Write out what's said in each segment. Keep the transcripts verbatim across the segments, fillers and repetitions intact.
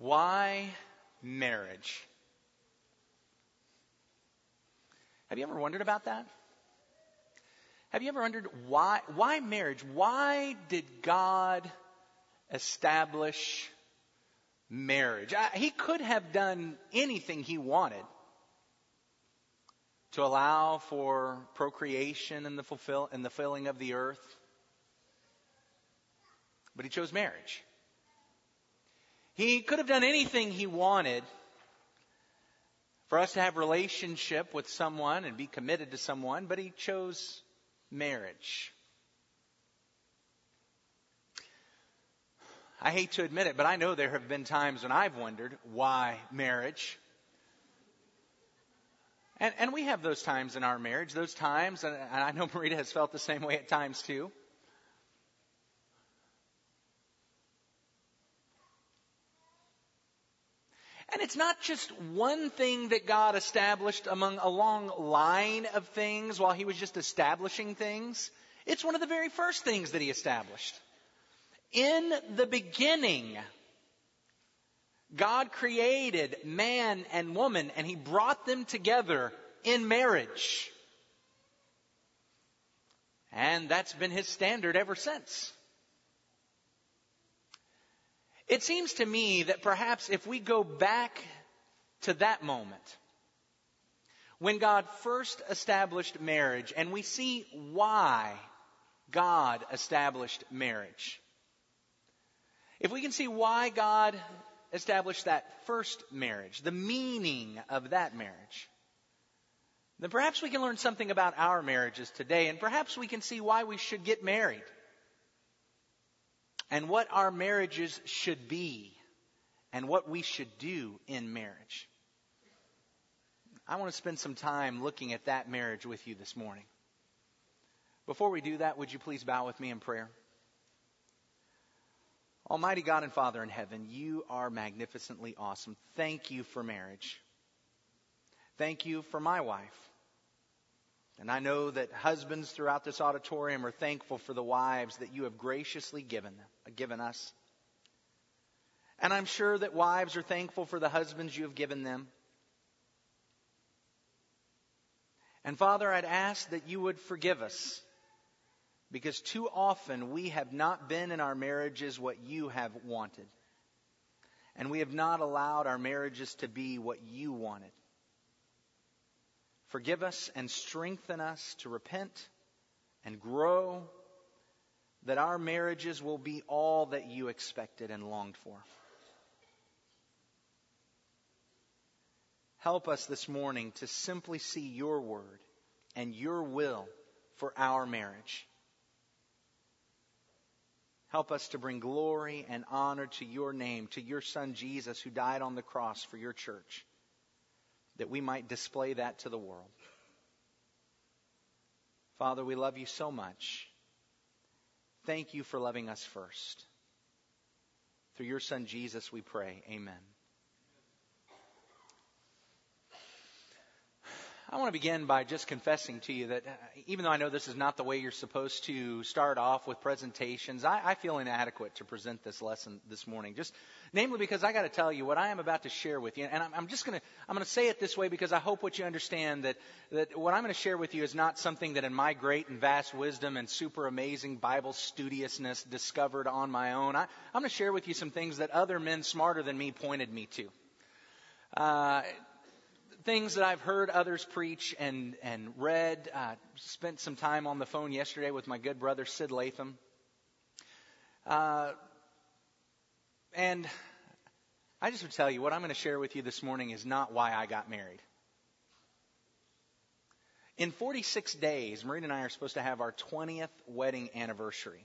Why marriage? Have you ever wondered about that? Have you ever wondered why, why marriage? Why did God establish marriage? I, he could have done anything he wanted to allow for procreation and the fulfill and the filling of the earth. But he chose marriage. He could have done anything he wanted for us to have relationship with someone and be committed to someone, but he chose marriage. I hate to admit it, but I know there have been times when I've wondered why marriage. And, and we have those times in our marriage, those times, and I know Marita has felt the same way at times too. And it's not just one thing that God established among a long line of things while he was just establishing things. It's one of the very first things that he established. In the beginning, God created man and woman, and he brought them together in marriage. And that's been his standard ever since. It seems to me that perhaps if we go back to that moment, when God first established marriage, and we see why God established marriage, if we can see why God established that first marriage, the meaning of that marriage, then perhaps we can learn something about our marriages today, and perhaps we can see why we should get married and what our marriages should be and what we should do in marriage. I want to spend some time looking at that marriage with you this morning. Before we do that, would you please bow with me in prayer? Almighty God and Father in heaven, you are magnificently awesome. Thank you for marriage. Thank you for my wife. And I know that husbands throughout this auditorium are thankful for the wives that you have graciously given them, given us. And I'm sure that wives are thankful for the husbands you have given them. And Father, I'd ask that you would forgive us, because too often we have not been in our marriages what you have wanted. And we have not allowed our marriages to be what you wanted. Forgive us and strengthen us to repent and grow, that our marriages will be all that you expected and longed for. Help us this morning to simply see your word and your will for our marriage. Help us to bring glory and honor to your name, to your Son Jesus, who died on the cross for your church, that we might display that to the world. Father, we love you so much. Thank you for loving us first. Through your Son Jesus we pray. Amen. I want to begin by just confessing to you that uh, even though I know this is not the way you're supposed to start off with presentations, I, I feel inadequate to present this lesson this morning. Just namely because I got to tell you what I am about to share with you, and I'm, I'm just going to I'm going to say it this way because I hope what you understand that that what I'm going to share with you is not something that in my great and vast wisdom and super amazing Bible studiousness discovered on my own. I, I'm going to share with you some things that other men smarter than me pointed me to. Uh, Things that I've heard others preach and, and read. Uh, spent some time on the phone yesterday with my good brother Sid Latham. Uh, and I just would tell you, what I'm going to share with you this morning is not why I got married. In forty-six days, Marita and I are supposed to have our twentieth wedding anniversary.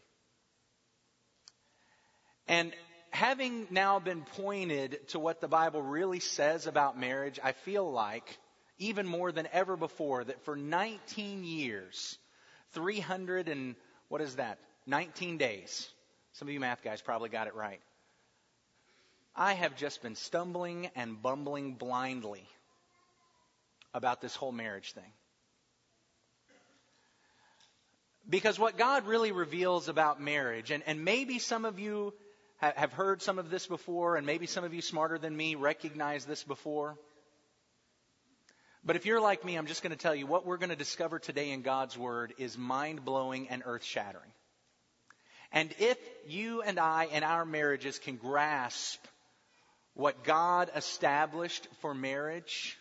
And having now been pointed to what the Bible really says about marriage, I feel like, even more than ever before, that for nineteen years, three hundred and, what is that, nineteen days. Some of you math guys probably got it right. I have just been stumbling and bumbling blindly about this whole marriage thing. Because what God really reveals about marriage, and, and maybe some of you ha- have heard some of this before, and maybe some of you smarter than me recognize this before. But if you're like me, I'm just going to tell you what we're going to discover today in God's Word is mind-blowing and earth-shattering. And if you and I in our marriages can grasp what God established for marriage,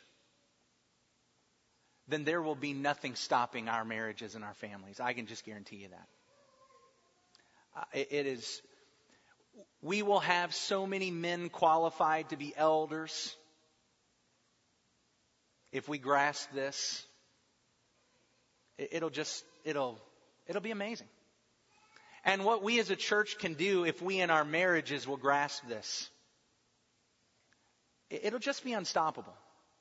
then there will be nothing stopping our marriages and our families. I can just guarantee you that. Uh, it, it is, we will have so many men qualified to be elders if we grasp this. It, it'll just, it'll, it'll be amazing. And what we as a church can do if we in our marriages will grasp this, it, it'll just be unstoppable.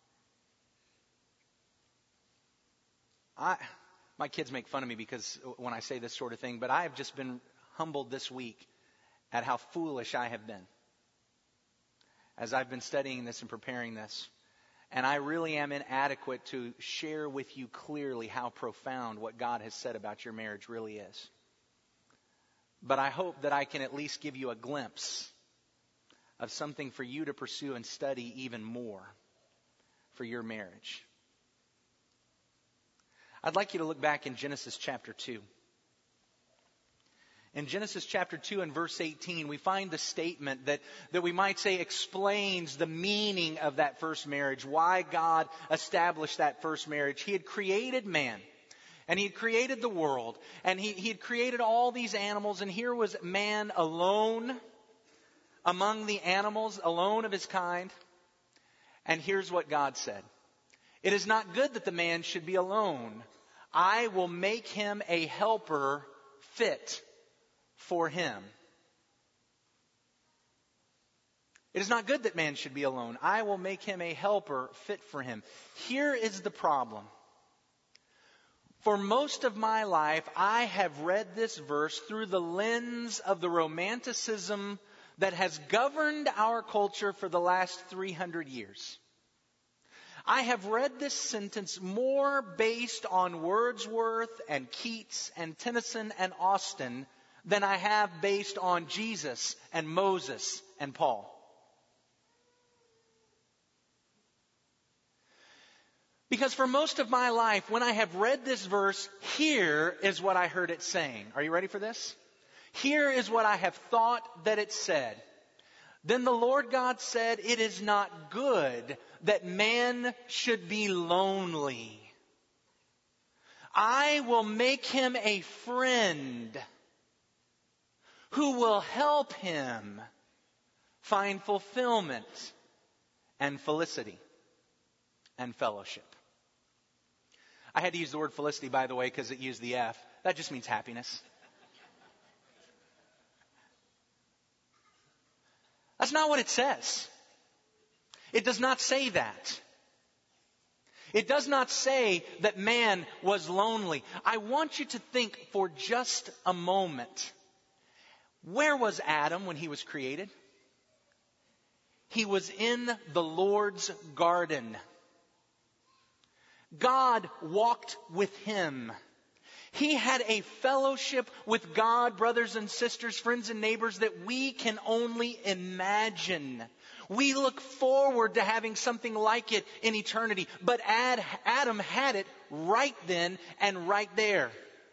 I, my kids make fun of me because when I say this sort of thing, but I have just been humbled this week at how foolish I have been as I've been studying this and preparing this. And I really am inadequate to share with you clearly how profound what God has said about your marriage really is. But I hope that I can at least give you a glimpse of something for you to pursue and study even more for your marriage. I'd like you to look back in Genesis chapter two. In Genesis chapter two and verse eighteen, we find the statement that, that we might say explains the meaning of that first marriage, why God established that first marriage. He had created man, and He had created the world, and He, he had created all these animals, and here was man alone among the animals, alone of his kind. And here's what God said. It is not good that the man should be alone. I will make him a helper fit for him. It is not good that man should be alone. I will make him a helper fit for him. Here is the problem. For most of my life, I have read this verse through the lens of the romanticism that has governed our culture for the last three hundred years. I have read this sentence more based on Wordsworth and Keats and Tennyson and Austen than I have based on Jesus and Moses and Paul. Because for most of my life, when I have read this verse, here is what I heard it saying. Are you ready for this? Here is what I have thought that it said. Then the Lord God said, it is not good that man should be lonely. I will make him a friend who will help him find fulfillment and felicity and fellowship. I had to use the word felicity, by the way, because it used the F. That just means happiness. That's not what it says. It does not say that. It does not say that man was lonely. I want you to think for just a moment. Where was Adam when he was created? He was in the Lord's garden. God walked with him. He had a fellowship with God, brothers and sisters, friends and neighbors, that we can only imagine. We look forward to having something like it in eternity. But Adam had it right then and right there.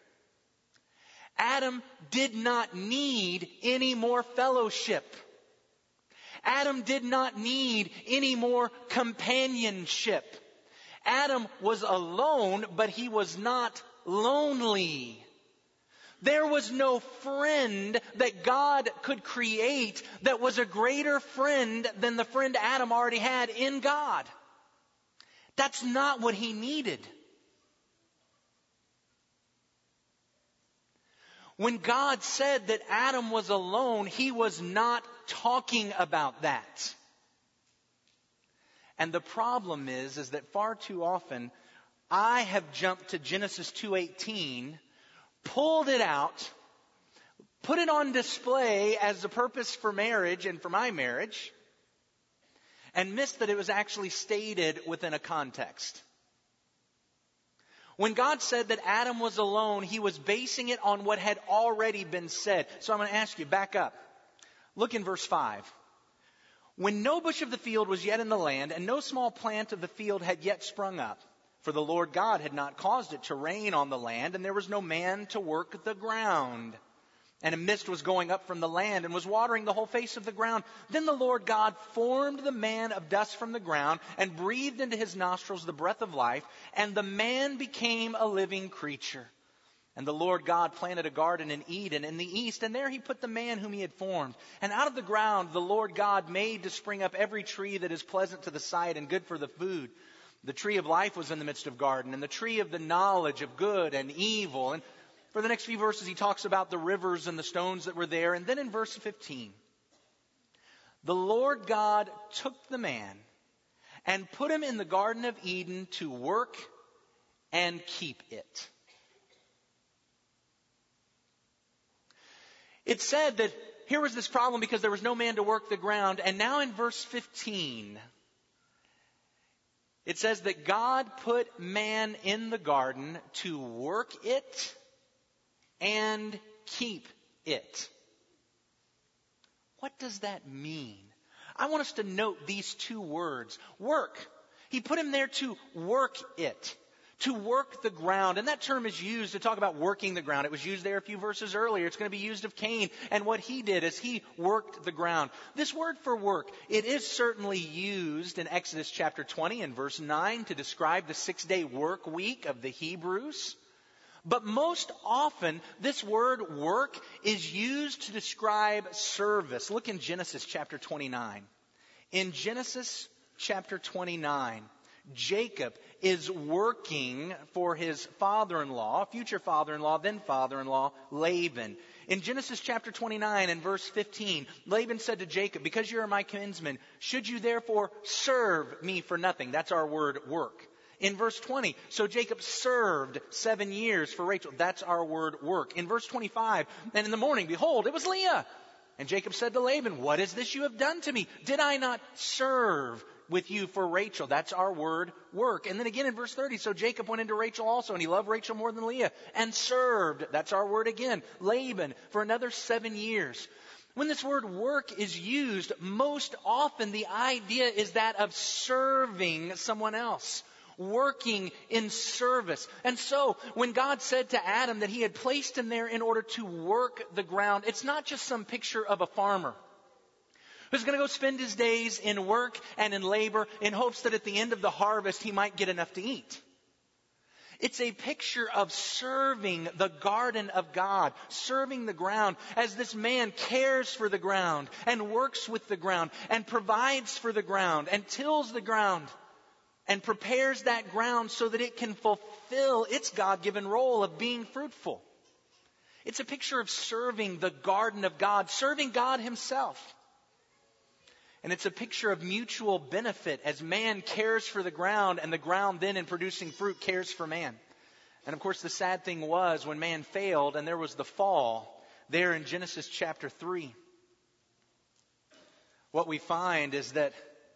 Adam did not need any more fellowship. Adam did not need any more companionship. Adam was alone, but he was not lonely. There was no friend that God could create that was a greater friend than the friend Adam already had in God. That's not what he needed. When God said that Adam was alone, he was not talking about that. And the problem is, is that far too often, I have jumped to Genesis two eighteen, pulled it out, put it on display as a purpose for marriage and for my marriage, and missed that it was actually stated within a context. When God said that Adam was alone, he was basing it on what had already been said. So I'm going to ask you, back up. Look in verse five. When no bush of the field was yet in the land, and no small plant of the field had yet sprung up, for the Lord God had not caused it to rain on the land, and there was no man to work the ground. And a mist was going up from the land and was watering the whole face of the ground. Then the Lord God formed the man of dust from the ground and breathed into his nostrils the breath of life, and the man became a living creature. And the Lord God planted a garden in Eden in the east, and there he put the man whom he had formed. And out of the ground the Lord God made to spring up every tree that is pleasant to the sight and good for the food. The tree of life was in the midst of the garden, and the tree of the knowledge of good and evil. And for the next few verses, he talks about the rivers and the stones that were there. And then in verse fifteen, the Lord God took the man and put him in the Garden of Eden to work and keep it. It said that here was this problem because there was no man to work the ground. And now in verse fifteen, it says that God put man in the garden to work it and keep it. What does that mean? I want us to note these two words. Work. He put him there to work it. To work the ground. And that term is used to talk about working the ground. It was used there a few verses earlier. It's going to be used of Cain. And what he did is he worked the ground. This word for work, it is certainly used in Exodus chapter twenty and verse nine to describe the six-day work week of the Hebrews. But most often, this word work is used to describe service. Look in Genesis chapter twenty-nine. In Genesis chapter twenty-nine, Jacob is working for his father-in-law, future father-in-law, then father-in-law, Laban. In Genesis chapter twenty-nine and verse fifteen, Laban said to Jacob, because you are my kinsman, should you therefore serve me for nothing? That's our word work. In verse twenty, so Jacob served seven years for Rachel. That's our word work. In verse twenty-five, and in the morning, behold, it was Leah. And Jacob said to Laban, what is this you have done to me? Did I not serve with you for Rachel? That's our word work. And then again in verse thirty, so Jacob went into Rachel also, and he loved Rachel more than Leah, and served, that's our word again, Laban for another seven years. When this word work is used, most often the idea is that of serving someone else. Working in service. And so, when God said to Adam that he had placed him there in order to work the ground, it's not just some picture of a farmer who's going to go spend his days in work and in labor in hopes that at the end of the harvest he might get enough to eat. It's a picture of serving the garden of God, serving the ground, as this man cares for the ground and works with the ground and provides for the ground and tills the ground and prepares that ground so that it can fulfill its God-given role of being fruitful. It's a picture of serving the garden of God, serving God himself. And it's a picture of mutual benefit as man cares for the ground and the ground then in producing fruit cares for man. And of course the sad thing was when man failed and there was the fall there in Genesis chapter three. What we find is that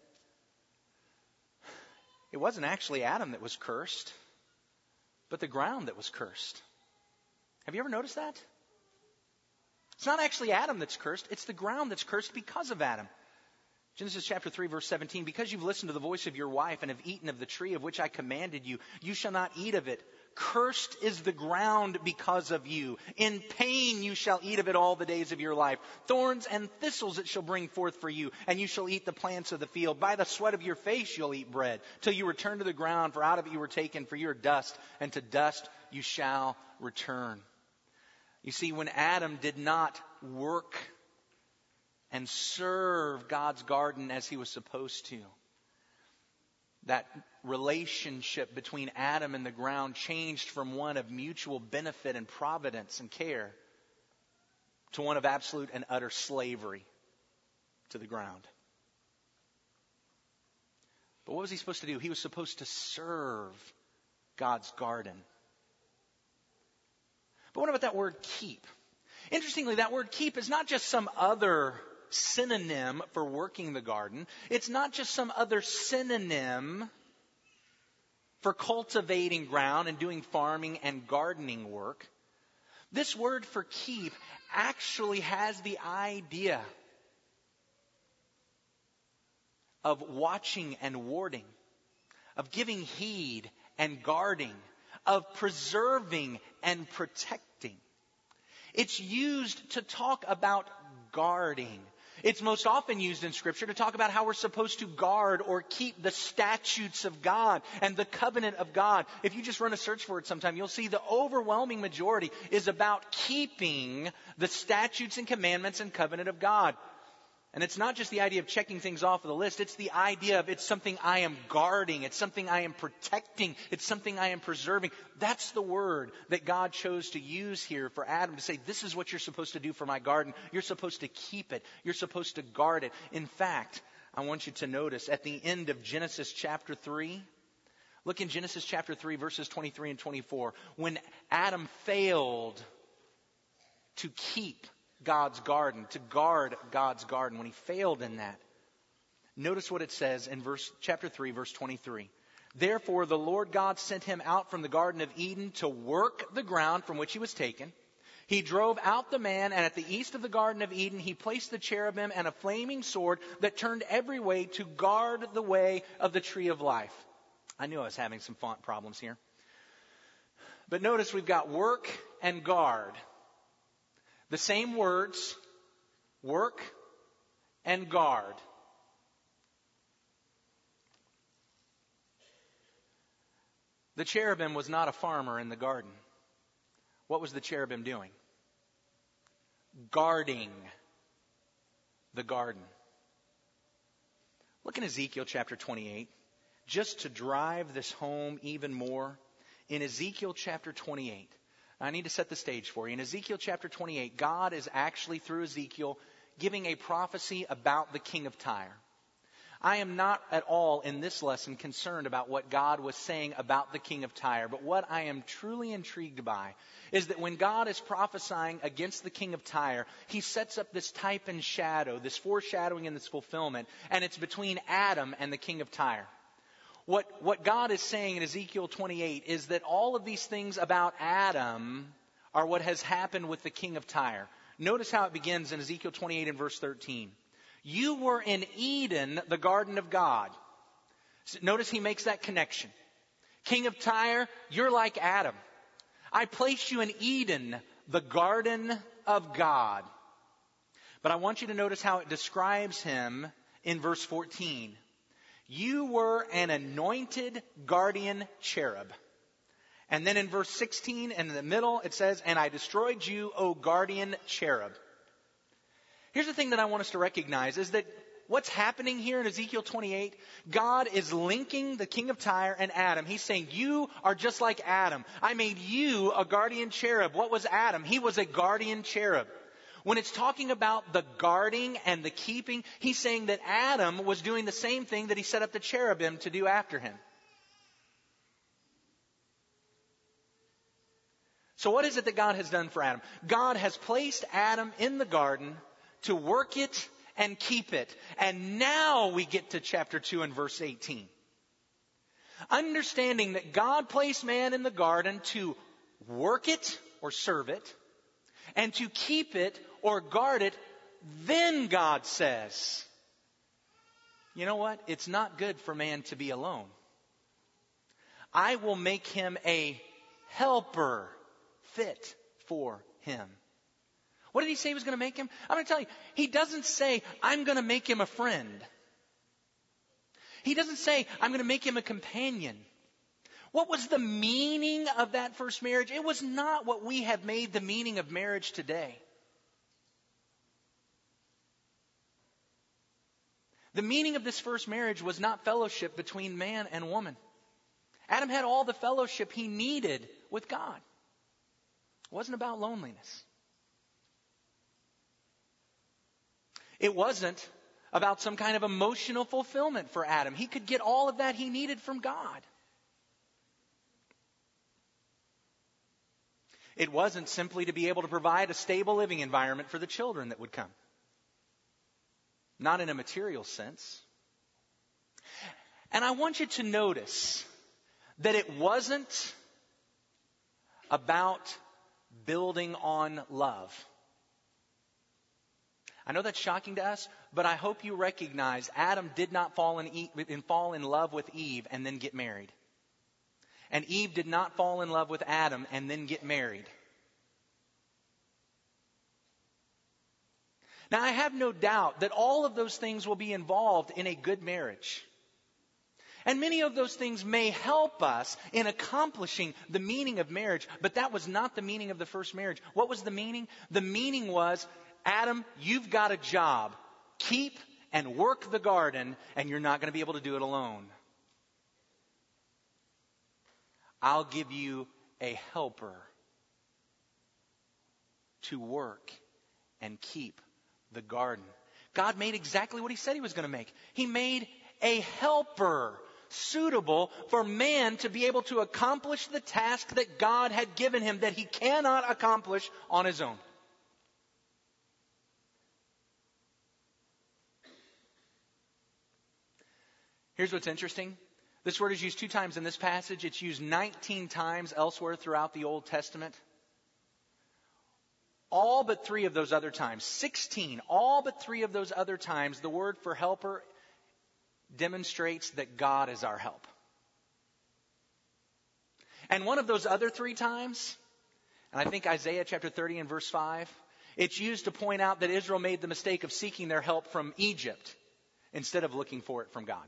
it wasn't actually Adam that was cursed, but the ground that was cursed. Have you ever noticed that? It's not actually Adam that's cursed. It's the ground that's cursed because of Adam. Genesis chapter three, verse seventeen, because you've listened to the voice of your wife and have eaten of the tree of which I commanded you, you shall not eat of it. Cursed is the ground because of you. In pain you shall eat of it all the days of your life. Thorns and thistles it shall bring forth for you, and you shall eat the plants of the field. By the sweat of your face you'll eat bread, till you return to the ground, for out of it you were taken, for you are dust, and to dust you shall return. You see, when Adam did not work and serve God's garden as he was supposed to, that relationship between Adam and the ground changed from one of mutual benefit and providence and care to one of absolute and utter slavery to the ground. But what was he supposed to do? He was supposed to serve God's garden. But what about that word keep? Interestingly, that word keep is not just some other synonym for working the garden. It's not just some other synonym for cultivating ground and doing farming and gardening work. This word for keep actually has the idea of watching and warding, of giving heed and guarding, of preserving and protecting. It's used to talk about guarding. It's most often used in Scripture to talk about how we're supposed to guard or keep the statutes of God and the covenant of God. If you just run a search for it sometime, you'll see the overwhelming majority is about keeping the statutes and commandments and covenant of God. And it's not just the idea of checking things off of the list. It's the idea of it's something I am guarding. It's something I am protecting. It's something I am preserving. That's the word that God chose to use here for Adam to say, this is what you're supposed to do for my garden. You're supposed to keep it. You're supposed to guard it. In fact, I want you to notice at the end of Genesis chapter three, look in Genesis chapter three, verses twenty-three and twenty-four. When Adam failed to keep God's garden, to guard God's garden, when he failed in that, notice what it says in verse chapter three, verse twenty-three. Therefore the Lord God sent him out from the Garden of Eden to work the ground from which he was taken. He drove out the man, and at the east of the Garden of Eden he placed the cherubim and a flaming sword that turned every way to guard the way of the tree of life. I knew I was having some font problems here. But notice we've got work and guard. The same words, work and guard. The cherubim was not a farmer in the garden. What was the cherubim doing? Guarding the garden. Look in Ezekiel chapter twenty-eight. Just to drive this home even more, in Ezekiel chapter twenty-eight, I need to set the stage for you. In Ezekiel chapter twenty-eight, God is actually, through Ezekiel, giving a prophecy about the king of Tyre. I am not at all in this lesson concerned about what God was saying about the king of Tyre, but what I am truly intrigued by is that when God is prophesying against the king of Tyre, he sets up this type and shadow, this foreshadowing and this fulfillment, and it's between Adam and the king of Tyre. What, what God is saying in Ezekiel twenty-eight is that all of these things about Adam are what has happened with the king of Tyre. Notice how it begins in Ezekiel twenty-eight and verse thirteen. You were in Eden, the garden of God. So notice he makes that connection. King of Tyre, you're like Adam. I placed you in Eden, the garden of God. But I want you to notice how it describes him in verse fourteen. You were an anointed guardian cherub. And then in verse sixteen, and in the middle, it says, and I destroyed you, O guardian cherub. Here's the thing that I want us to recognize is that what's happening here in Ezekiel twenty-eight, God is linking the king of Tyre and Adam. He's saying, you are just like Adam. I made you a guardian cherub. What was Adam? He was a guardian cherub. When it's talking about the guarding and the keeping, he's saying that Adam was doing the same thing that he set up the cherubim to do after him. So what is it that God has done for Adam? God has placed Adam in the garden to work it and keep it. And now we get to chapter two and verse eighteen. Understanding that God placed man in the garden to work it or serve it, and to keep it or guard it, then God says, you know what? It's not good for man to be alone. I will make him a helper fit for him. What did he say he was going to make him? I'm going to tell you, he doesn't say, I'm going to make him a friend. He doesn't say, I'm going to make him a companion. What was the meaning of that first marriage? It was not what we have made the meaning of marriage today. The meaning of this first marriage was not fellowship between man and woman. Adam had all the fellowship he needed with God. It wasn't about loneliness. It wasn't about some kind of emotional fulfillment for Adam. He could get all of that he needed from God. It wasn't simply to be able to provide a stable living environment for the children that would come. Not in a material sense. And I want you to notice that it wasn't about building on love. I know that's shocking to us, but I hope you recognize Adam did not fall in, Eve, in, fall in love with Eve and then get married. And Eve did not fall in love with Adam and then get married. Now, I have no doubt that all of those things will be involved in a good marriage. And many of those things may help us in accomplishing the meaning of marriage, but that was not the meaning of the first marriage. What was the meaning? The meaning was, Adam, you've got a job. Keep and work the garden, and you're not going to be able to do it alone. I'll give you a helper to work and keep the garden. God made exactly what He said He was going to make. He made a helper suitable for man to be able to accomplish the task that God had given him that he cannot accomplish on his own. Here's what's interesting. This word is used two times in this passage. It's used nineteen times elsewhere throughout the Old Testament. All but three of those other times, sixteen, all but three of those other times, the word for helper demonstrates that God is our help. And one of those other three times, and I think Isaiah chapter thirty and verse five, it's used to point out that Israel made the mistake of seeking their help from Egypt instead of looking for it from God.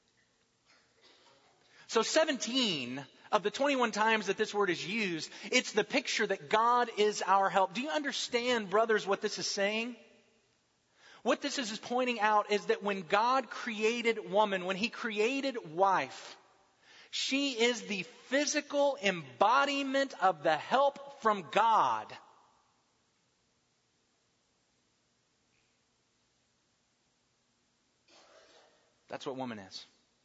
So seventeen of the twenty-one times that this word is used, it's the picture that God is our help. Do you understand, brothers, what this is saying? What this is pointing out is that when God created woman, when He created wife, she is the physical embodiment of the help from God. That's what woman is.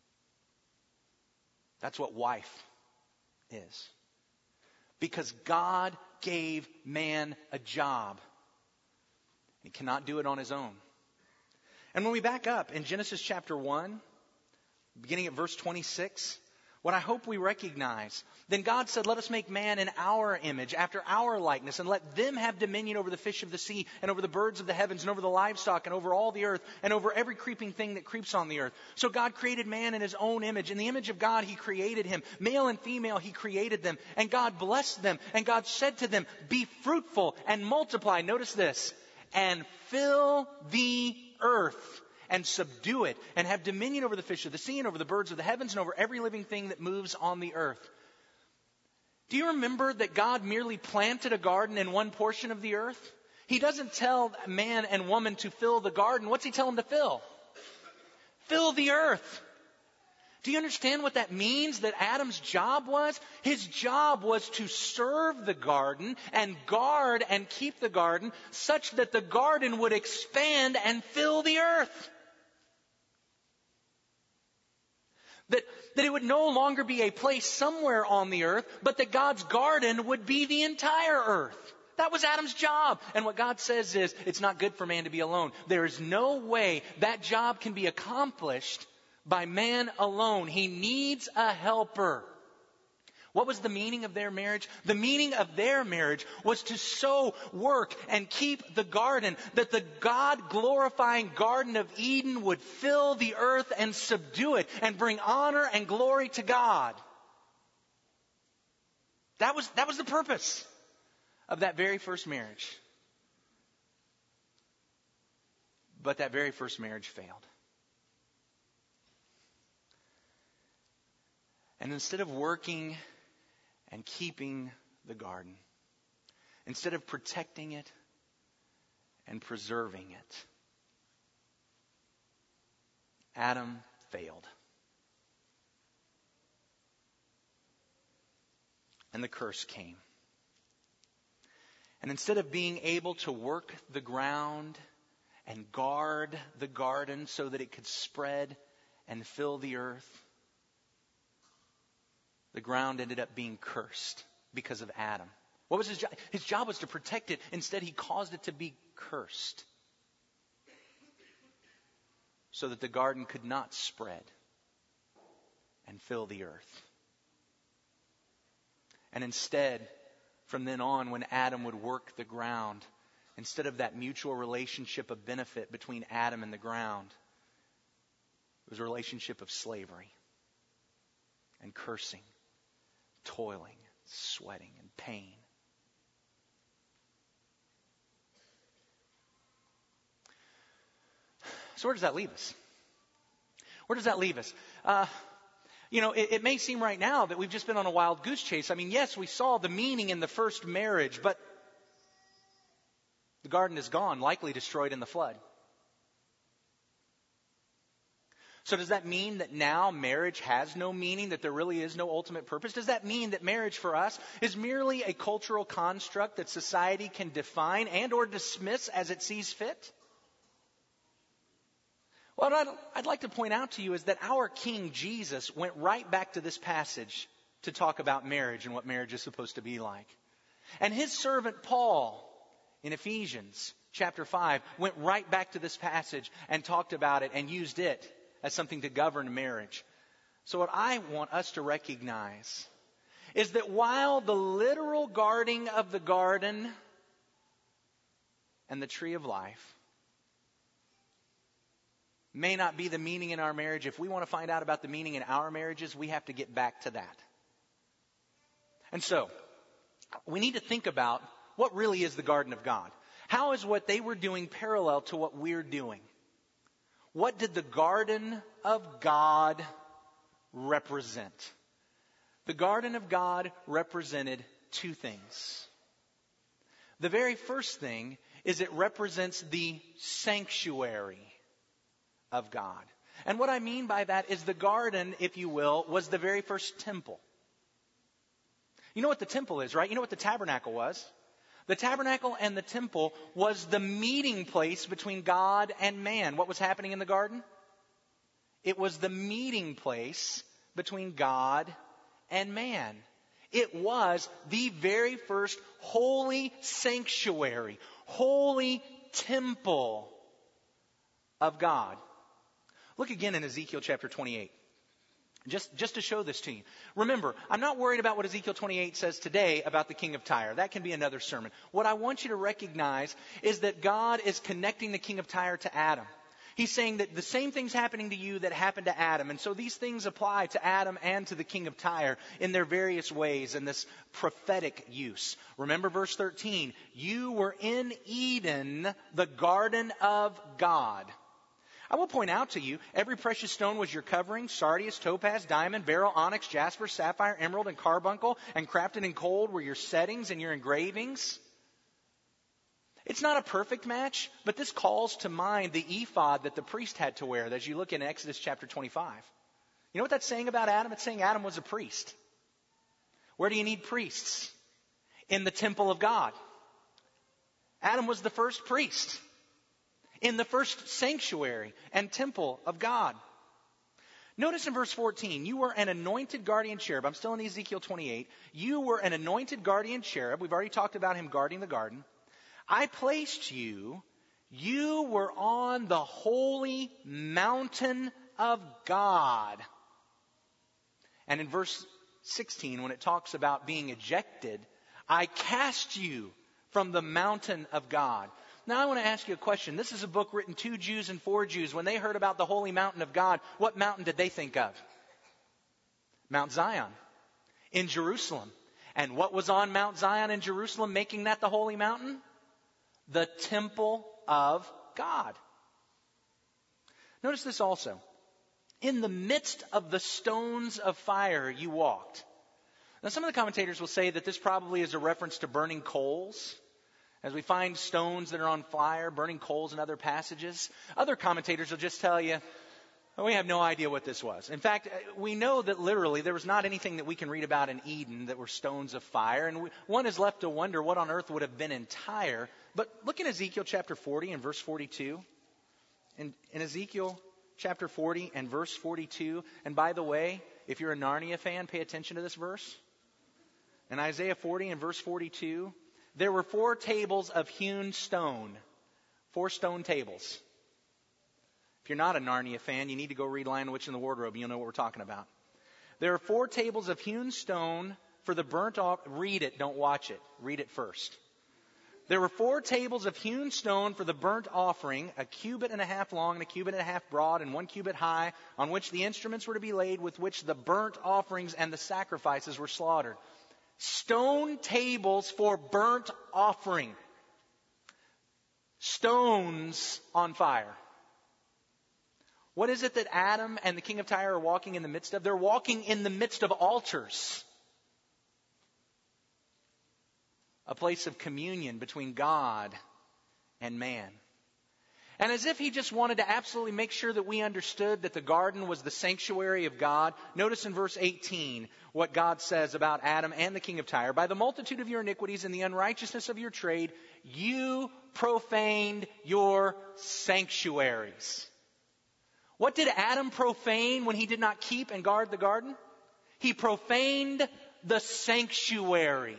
That's what wife is. Because God gave man a job. He cannot do it on his own. And when we back up in Genesis chapter one, beginning at verse twenty-six, what I hope we recognize, then God said, let us make man in our image, after our likeness, and let them have dominion over the fish of the sea, and over the birds of the heavens, and over the livestock, and over all the earth, and over every creeping thing that creeps on the earth. So God created man in His own image. In the image of God, He created him. Male and female, He created them. And God blessed them. And God said to them, be fruitful and multiply. Notice this. And fill the earth. And subdue it, and have dominion over the fish of the sea, and over the birds of the heavens, and over every living thing that moves on the earth. Do you remember that God merely planted a garden in one portion of the earth? He doesn't tell man and woman to fill the garden. What's He tell them to fill? Fill the earth. Do you understand what that means that Adam's job was? His job was to serve the garden and guard and keep the garden such that the garden would expand and fill the earth. That, that it would no longer be a place somewhere on the earth, but that God's garden would be the entire earth. That was Adam's job. And what God says is, it's not good for man to be alone. There is no way that job can be accomplished by man alone. He needs a helper. What was the meaning of their marriage? The meaning of their marriage was to so work and keep the garden that the God-glorifying Garden of Eden would fill the earth and subdue it and bring honor and glory to God. That was, that was the purpose of that very first marriage. But that very first marriage failed. And instead of working and keeping the garden, instead of protecting it and preserving it, Adam failed. And the curse came. And instead of being able to work the ground and guard the garden so that it could spread and fill the earth, the ground ended up being cursed because of Adam. What was his job? His job was to protect it. Instead, he caused it to be cursed so that the garden could not spread and fill the earth. And instead, from then on, when Adam would work the ground, instead of that mutual relationship of benefit between Adam and the ground, it was a relationship of slavery and cursing, toiling, sweating, and pain. So where does that leave us? Where does that leave us? Uh, you know, it, it may seem right now that we've just been on a wild goose chase. I mean, yes, we saw the meaning in the first marriage, but the garden is gone, likely destroyed in the flood. So does that mean that now marriage has no meaning, that there really is no ultimate purpose? Does that mean that marriage for us is merely a cultural construct that society can define and or dismiss as it sees fit? What I'd, I'd like to point out to you is that our King Jesus went right back to this passage to talk about marriage and what marriage is supposed to be like. And his servant Paul in Ephesians chapter five went right back to this passage and talked about it and used it as something to govern marriage. So what I want us to recognize is that while the literal guarding of the garden and the tree of life may not be the meaning in our marriage, if we want to find out about the meaning in our marriages, we have to get back to that. And so, we need to think about what really is the garden of God. How is what they were doing parallel to what we're doing? What did the garden of God represent? The garden of God represented two things. The very first thing is it represents the sanctuary of God. And what I mean by that is the garden, if you will, was the very first temple. You know what the temple is, right? You know what the tabernacle was? The tabernacle and the temple was the meeting place between God and man. What was happening in the garden? It was the meeting place between God and man. It was the very first holy sanctuary, holy temple of God. Look again in Ezekiel chapter twenty-eight. Just, just to show this to you. Remember, I'm not worried about what Ezekiel twenty-eight says today about the king of Tyre. That can be another sermon. What I want you to recognize is that God is connecting the king of Tyre to Adam. He's saying that the same thing's happening to you that happened to Adam. And so these things apply to Adam and to the king of Tyre in their various ways in this prophetic use. Remember verse thirteen. You were in Eden, the garden of God. I will point out to you, every precious stone was your covering: sardius, topaz, diamond, beryl, onyx, jasper, sapphire, emerald, and carbuncle, and crafted in gold were your settings and your engravings. It's not a perfect match, but this calls to mind the ephod that the priest had to wear as you look in Exodus chapter twenty-five. You know what that's saying about Adam? It's saying Adam was a priest. Where do you need priests? In the temple of God. Adam was the first priest in the first sanctuary and temple of God. Notice in verse fourteen, you were an anointed guardian cherub. I'm still in Ezekiel twenty-eight. You were an anointed guardian cherub. We've already talked about him guarding the garden. I placed you. You were on the holy mountain of God. And in verse sixteen, when it talks about being ejected, I cast you from the mountain of God. Now I want to ask you a question. This is a book written to Jews and for Jews. When they heard about the holy mountain of God, what mountain did they think of? Mount Zion in Jerusalem. And what was on Mount Zion in Jerusalem, making that the holy mountain? The temple of God. Notice this also. In the midst of the stones of fire you walked. Now some of the commentators will say that this probably is a reference to burning coals. As we find stones that are on fire, burning coals in other passages. Other commentators will just tell you, we have no idea what this was. In fact, we know that literally there was not anything that we can read about in Eden that were stones of fire. And we, one is left to wonder what on earth would have been in Tyre. But look in Ezekiel chapter forty and verse forty-two. In, in Ezekiel chapter forty and verse forty-two. And by the way, if you're a Narnia fan, pay attention to this verse. In Isaiah forty and verse forty-two, there were four tables of hewn stone. Four stone tables. If you're not a Narnia fan, you need to go read Lion, the Witch, and the Wardrobe. You'll know what we're talking about. There are four tables of hewn stone for the burnt off. Read it, don't watch it. Read it first. There were four tables of hewn stone for the burnt offering, a cubit and a half long and a cubit and a half broad and one cubit high, on which the instruments were to be laid with which the burnt offerings and the sacrifices were slaughtered. Stone tables for burnt offering. Stones on fire. What is it that Adam and the king of Tyre are walking in the midst of? They're walking in the midst of altars. A place of communion between God and man. And as if he just wanted to absolutely make sure that we understood that the garden was the sanctuary of God, notice in verse eighteen what God says about Adam and the king of Tyre. By the multitude of your iniquities and the unrighteousness of your trade, you profaned your sanctuaries. What did Adam profane when he did not keep and guard the garden? He profaned the sanctuary.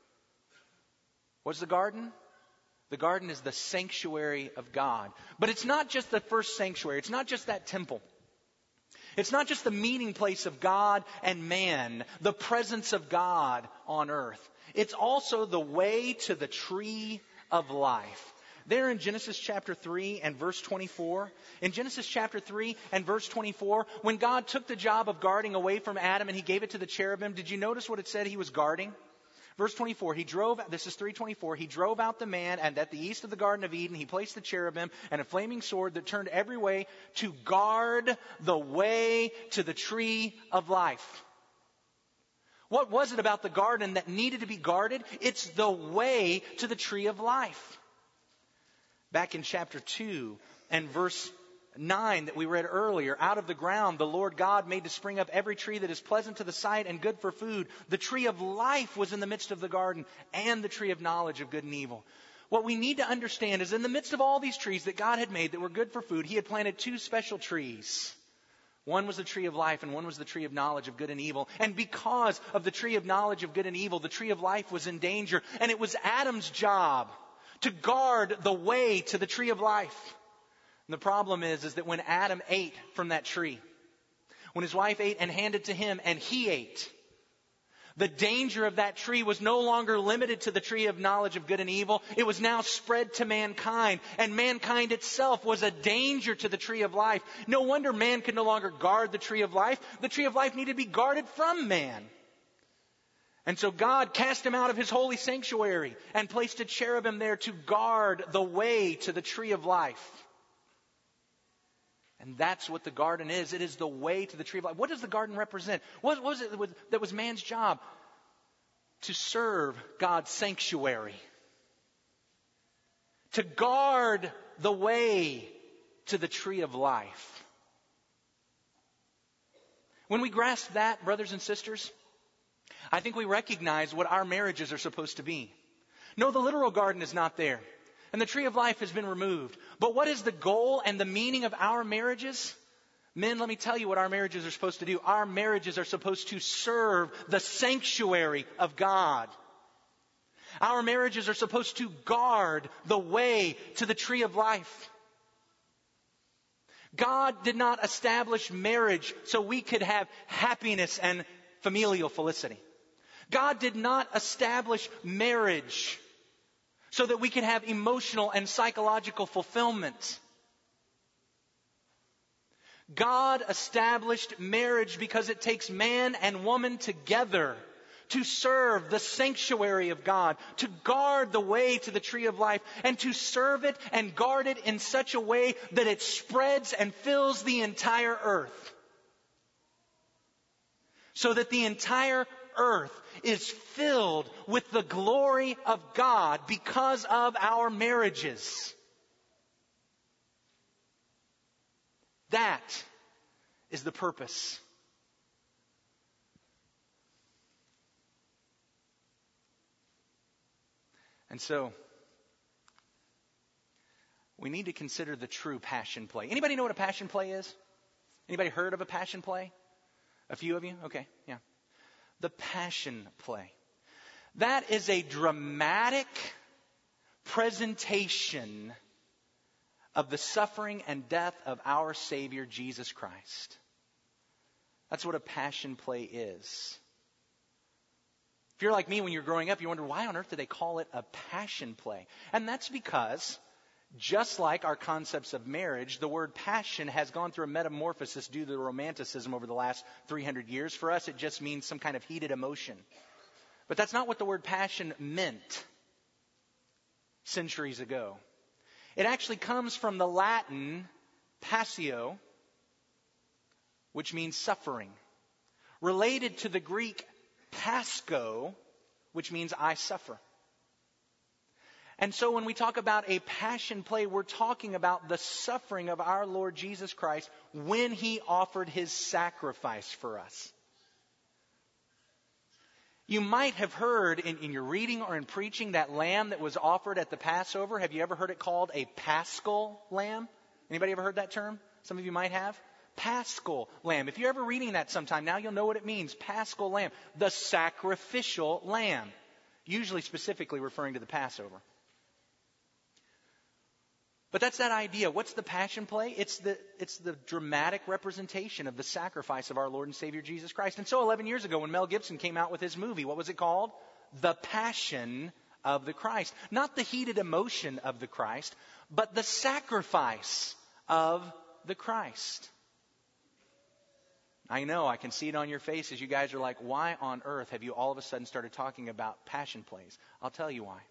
What's the garden? The garden is the sanctuary of God. But it's not just the first sanctuary. It's not just that temple. It's not just the meeting place of God and man, the presence of God on earth. It's also the way to the tree of life. There in Genesis chapter three and verse twenty-four, in Genesis chapter three and verse twenty-four, when God took the job of guarding away from Adam and he gave it to the cherubim, did you notice what it said he was guarding? Verse twenty-four, he drove, this is three twenty-four, he drove out the man, and at the east of the Garden of Eden, he placed the cherubim and a flaming sword that turned every way to guard the way to the tree of life. What was it about the garden that needed to be guarded? It's the way to the tree of life. Back in chapter two and verse nine that we read earlier, out of the ground the Lord God made to spring up every tree that is pleasant to the sight and good for food. The tree of life was in the midst of the garden, and the tree of knowledge of good and evil. What we need to understand is in the midst of all these trees that God had made that were good for food, he had planted two special trees. One was the tree of life and one was the tree of knowledge of good and evil. And because of the tree of knowledge of good and evil, the tree of life was in danger. And it was Adam's job to guard the way to the tree of life. And the problem is, is that when Adam ate from that tree, when his wife ate and handed to him and he ate, the danger of that tree was no longer limited to the tree of knowledge of good and evil. It was now spread to mankind. And mankind itself was a danger to the tree of life. No wonder man could no longer guard the tree of life. The tree of life needed to be guarded from man. And so God cast him out of his holy sanctuary and placed a cherubim there to guard the way to the tree of life. And that's what the garden is. It is the way to the tree of life. What does the garden represent? What was it that was man's job? To serve God's sanctuary. To guard the way to the tree of life. When we grasp that, brothers and sisters, I think we recognize what our marriages are supposed to be. No, the literal garden is not there. And the tree of life has been removed. But what is the goal and the meaning of our marriages? Men, let me tell you what our marriages are supposed to do. Our marriages are supposed to serve the sanctuary of God. Our marriages are supposed to guard the way to the tree of life. God did not establish marriage so we could have happiness and familial felicity. God did not establish marriage so that we can have emotional and psychological fulfillment. God established marriage because it takes man and woman together to serve the sanctuary of God, to guard the way to the tree of life, and to serve it and guard it in such a way that it spreads and fills the entire earth. So that the entire earth is filled with the glory of God because of our marriages. That is the purpose. And so, we need to consider the true passion play. Anybody know what a passion play is? Anybody heard of a passion play? A few of you? Okay, yeah. The passion play. That is a dramatic presentation of the suffering and death of our Savior, Jesus Christ. That's what a passion play is. If you're like me, when you're growing up, you wonder, why on earth do they call it a passion play? And that's because, just like our concepts of marriage, the word passion has gone through a metamorphosis due to the romanticism over the last three hundred years. For us, it just means some kind of heated emotion. But that's not what the word passion meant centuries ago. It actually comes from the Latin passio, which means suffering, related to the Greek pasco, which means I suffer. And so when we talk about a passion play, we're talking about the suffering of our Lord Jesus Christ when He offered His sacrifice for us. You might have heard in, in your reading or in preaching that lamb that was offered at the Passover. Have you ever heard it called a paschal lamb? Anybody ever heard that term? Some of you might have. Paschal lamb. If you're ever reading that sometime, now you'll know what it means. Paschal lamb. The sacrificial lamb. Usually specifically referring to the Passover. But that's that idea. What's the passion play? It's the, it's the dramatic representation of the sacrifice of our Lord and Savior Jesus Christ. And so eleven years ago when Mel Gibson came out with his movie, what was it called? The Passion of the Christ. Not the heated emotion of the Christ, but the sacrifice of the Christ. I know, I can see it on your faces. You guys are like, why on earth have you all of a sudden started talking about passion plays? I'll tell you why.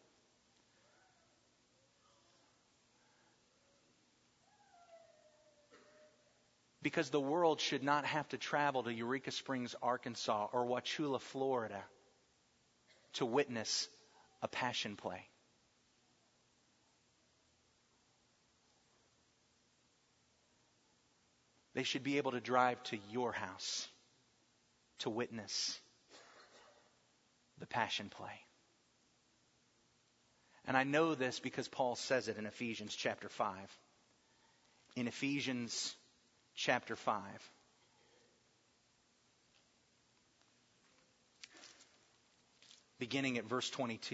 Because the world should not have to travel to Eureka Springs, Arkansas, or Wauchula, Florida, to witness a passion play. They should be able to drive to your house to witness the passion play. And I know this because Paul says it in Ephesians chapter five. In Ephesians chapter five. Beginning at verse twenty-two.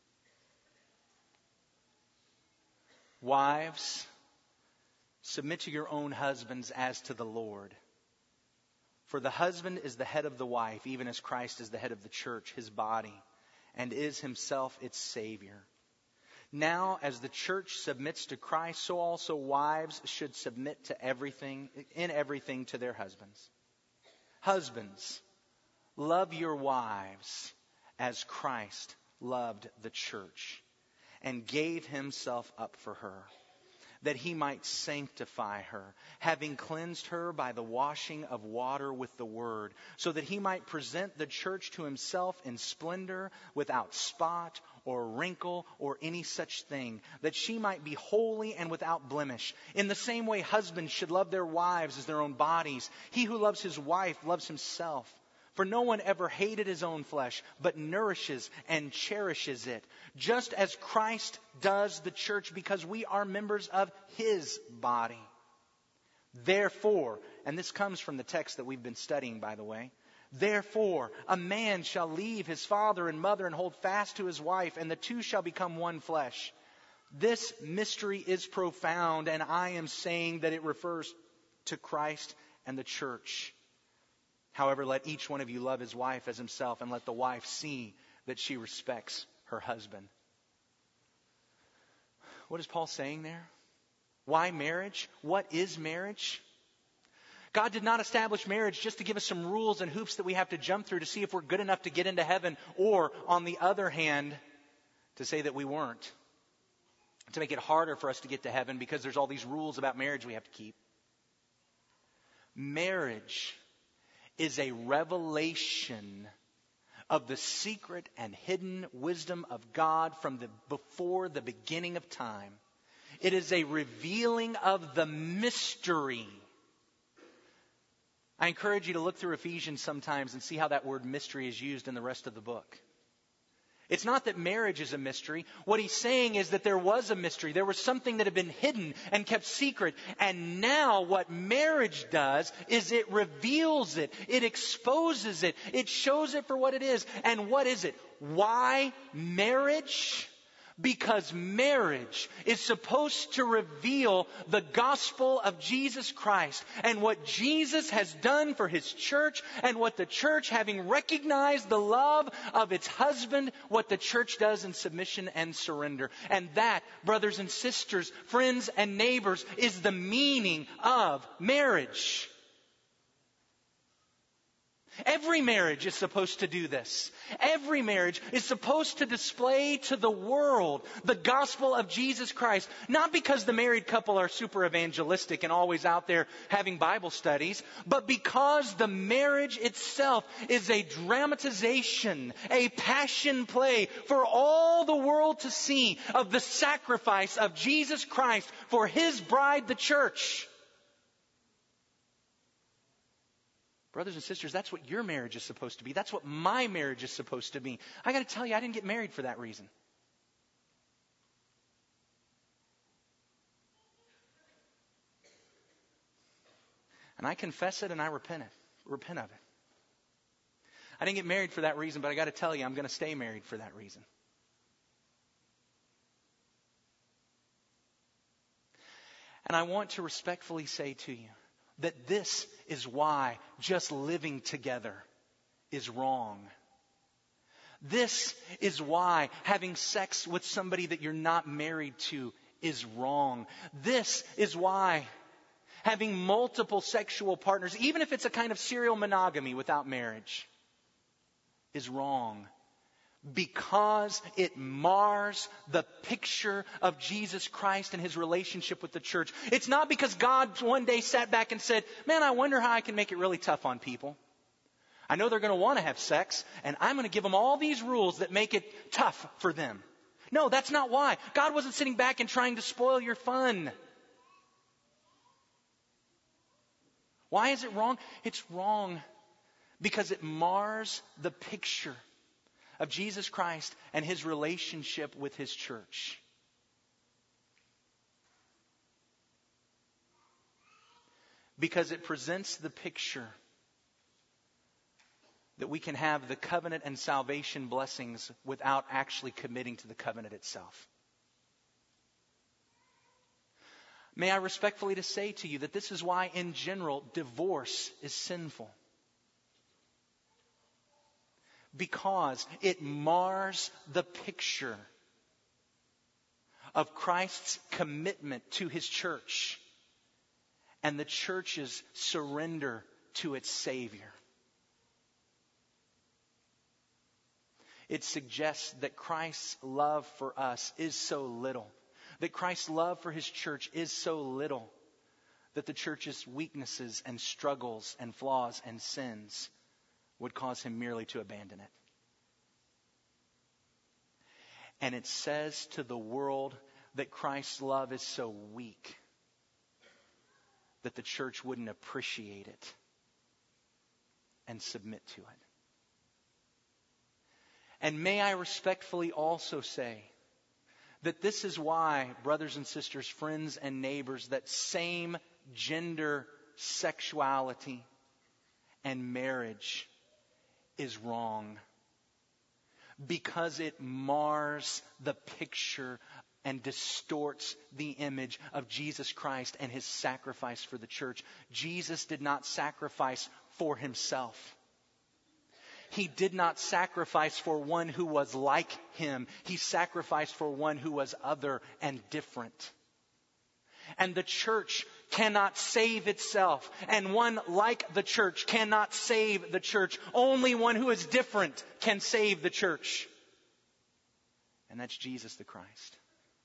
Wives, submit to your own husbands as to the Lord. For the husband is the head of the wife, even as Christ is the head of the church, His body, and is Himself its Savior. Now, as the church submits to Christ, so also wives should submit to everything, in everything to their husbands. Husbands, love your wives as Christ loved the church and gave Himself up for her, that He might sanctify her, having cleansed her by the washing of water with the word, so that He might present the church to Himself in splendor, without spot or wrinkle or any such thing, that she might be holy and without blemish. In the same way, husbands should love their wives as their own bodies. He who loves his wife loves himself. For no one ever hated his own flesh, but nourishes and cherishes it, just as Christ does the church, because we are members of His body. Therefore, and this comes from the text that we've been studying, by the way, therefore, a man shall leave his father and mother and hold fast to his wife, and the two shall become one flesh. This mystery is profound, and I am saying that it refers to Christ and the church. However, let each one of you love his wife as himself, and let the wife see that she respects her husband. What is Paul saying there? Why marriage? What is marriage? God did not establish marriage just to give us some rules and hoops that we have to jump through to see if we're good enough to get into heaven, or, on the other hand, to say that we weren't. To make it harder for us to get to heaven because there's all these rules about marriage we have to keep. Marriage is a revelation of the secret and hidden wisdom of God from the before the beginning of time. It is a revealing of the mystery. I encourage you to look through Ephesians sometimes and see how that word mystery is used in the rest of the book. It's not that marriage is a mystery. What he's saying is that there was a mystery. There was something that had been hidden and kept secret. And now what marriage does is it reveals it. It exposes it. It shows it for what it is. And what is it? Why marriage? Because marriage is supposed to reveal the gospel of Jesus Christ and what Jesus has done for His church, and what the church, having recognized the love of its husband, what the church does in submission and surrender. And that, brothers and sisters, friends and neighbors, is the meaning of marriage. Every marriage is supposed to do this. Every marriage is supposed to display to the world the gospel of Jesus Christ. Not because the married couple are super evangelistic and always out there having Bible studies, but because the marriage itself is a dramatization, a passion play for all the world to see of the sacrifice of Jesus Christ for His bride, the church. Brothers and sisters, that's what your marriage is supposed to be. That's what my marriage is supposed to be. I got to tell you, I didn't get married for that reason. And I confess it and I repent it. Repent of it. I didn't get married for that reason, but I got to tell you, I'm going to stay married for that reason. And I want to respectfully say to you that this is why just living together is wrong. This is why having sex with somebody that you're not married to is wrong. This is why having multiple sexual partners, even if it's a kind of serial monogamy without marriage, is wrong. Because it mars the picture of Jesus Christ and His relationship with the church. It's not because God one day sat back and said, man, I wonder how I can make it really tough on people. I know they're going to want to have sex, and I'm going to give them all these rules that make it tough for them. No, that's not why. God wasn't sitting back and trying to spoil your fun. Why is it wrong? It's wrong because it mars the picture of Jesus Christ and His relationship with His church. Because it presents the picture that we can have the covenant and salvation blessings without actually committing to the covenant itself. May I respectfully to say to you that this is why, in general, divorce is sinful. Because it mars the picture of Christ's commitment to His church and the church's surrender to its Savior. It suggests that Christ's love for us is so little, that Christ's love for His church is so little, that the church's weaknesses and struggles and flaws and sins would cause Him merely to abandon it. And it says to the world that Christ's love is so weak that the church wouldn't appreciate it and submit to it. And may I respectfully also say that this is why, brothers and sisters, friends and neighbors, that same gender sexuality and marriage is wrong. Because it mars the picture and distorts the image of Jesus Christ and His sacrifice for the church. Jesus did not sacrifice for Himself. He did not sacrifice for one who was like Him. He sacrificed for one who was other and different. And the church cannot save itself. And one like the church cannot save the church. Only one who is different can save the church. And that's Jesus the Christ.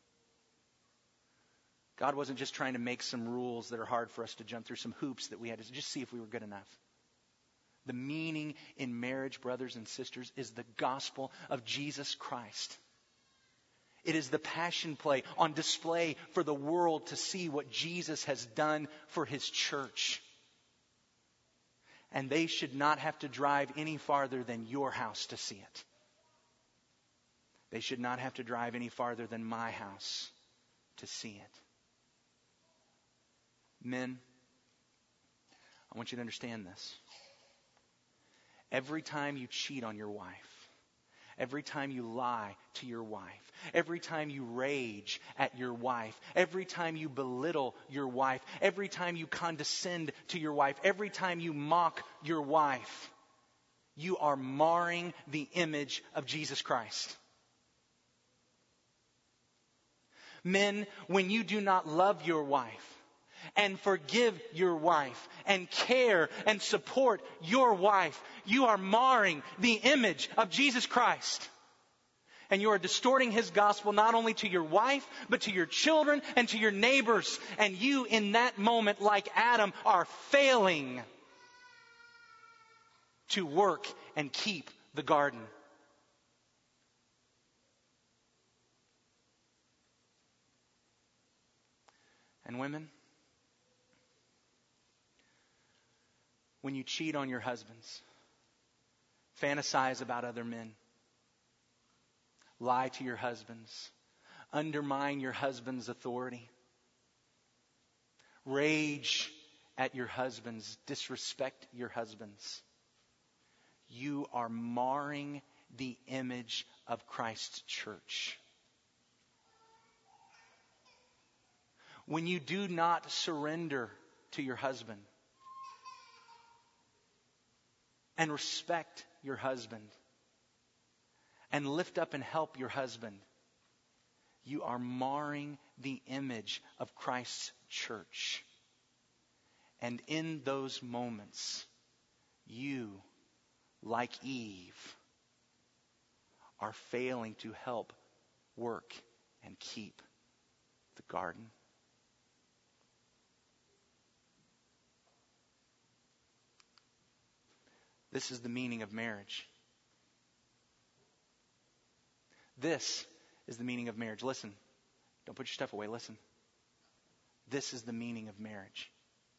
God wasn't just trying to make some rules that are hard for us to jump through, some hoops that we had to just see if we were good enough. The meaning in marriage, brothers and sisters, is the gospel of Jesus Christ. It is the passion play on display for the world to see what Jesus has done for His church. And they should not have to drive any farther than your house to see it. They should not have to drive any farther than my house to see it. Men, I want you to understand this. Every time you cheat on your wife, every time you lie to your wife, every time you rage at your wife, every time you belittle your wife, every time you condescend to your wife, every time you mock your wife, you are marring the image of Jesus Christ. Men, when you do not love your wife and forgive your wife and care and support your wife, you are marring the image of Jesus Christ. And you are distorting His gospel not only to your wife, but to your children and to your neighbors. And you, in that moment, like Adam, are failing to work and keep the garden. And women, when you cheat on your husbands, fantasize about other men, lie to your husbands, undermine your husband's authority, rage at your husbands, disrespect your husbands, you are marring the image of Christ's church. When you do not surrender to your husband and respect your husband and lift up and help your husband, you are marring the image of Christ's church. And in those moments, you, like Eve, are failing to help work and keep the garden. This is the meaning of marriage. This is the meaning of marriage. Listen. Don't put your stuff away. Listen. This is the meaning of marriage.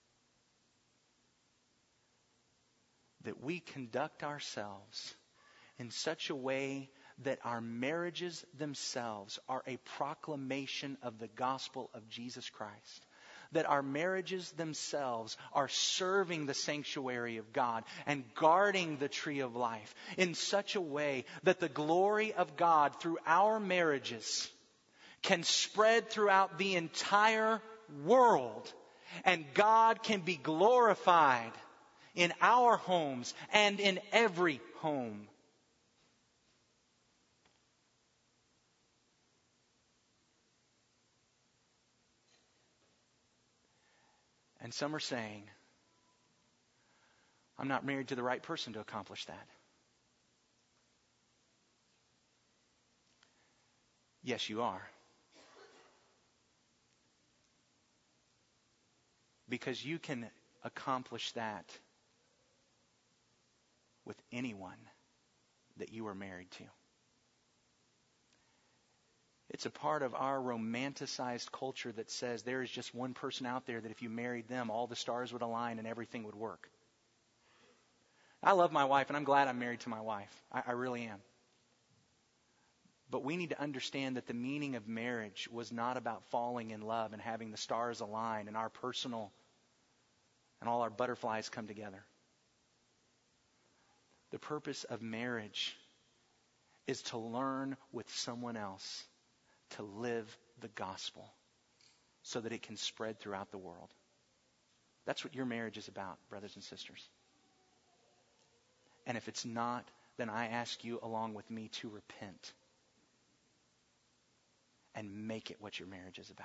That we conduct ourselves in such a way that our marriages themselves are a proclamation of the gospel of Jesus Christ. That our marriages themselves are serving the sanctuary of God and guarding the tree of life in such a way that the glory of God through our marriages can spread throughout the entire world, and God can be glorified in our homes and in every home. And some are saying, I'm not married to the right person to accomplish that. Yes, you are. Because you can accomplish that with anyone that you are married to. It's a part of our romanticized culture that says there is just one person out there that if you married them, all the stars would align and everything would work. I love my wife, and I'm glad I'm married to my wife. I, I really am. But we need to understand that the meaning of marriage was not about falling in love and having the stars align and our personal and all our butterflies come together. The purpose of marriage is to learn with someone else to live the gospel so that it can spread throughout the world. That's what your marriage is about, brothers and sisters. And if it's not, then I ask you along with me to repent and make it what your marriage is about.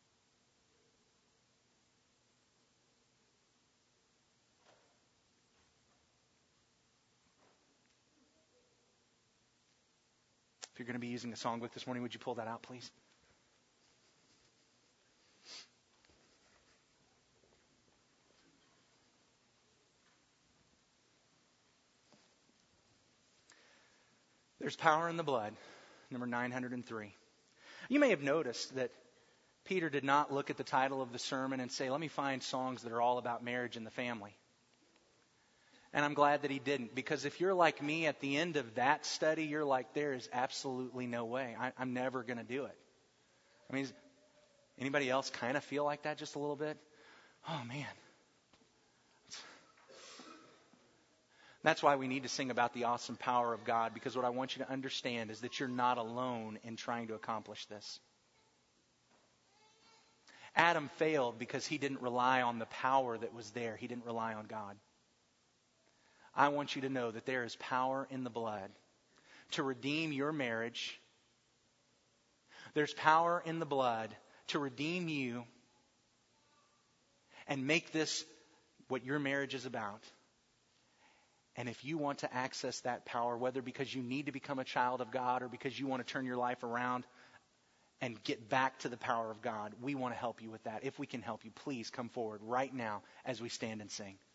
If you're going to be using a songbook this morning, would you pull that out, please? There's power in the blood, number nine hundred three. You may have noticed that Peter did not look at the title of the sermon and say, let me find songs that are all about marriage and the family. And I'm glad that he didn't, because if you're like me at the end of that study, you're like, there is absolutely no way. I, I'm never going to do it. I mean, anybody else kind of feel like that just a little bit? Oh, man. That's why we need to sing about the awesome power of God, because what I want you to understand is that you're not alone in trying to accomplish this. Adam failed because he didn't rely on the power that was there. He didn't rely on God. I want you to know that there is power in the blood to redeem your marriage. There's power in the blood to redeem you and make this what your marriage is about. And if you want to access that power, whether because you need to become a child of God or because you want to turn your life around and get back to the power of God, we want to help you with that. If we can help you, please come forward right now as we stand and sing.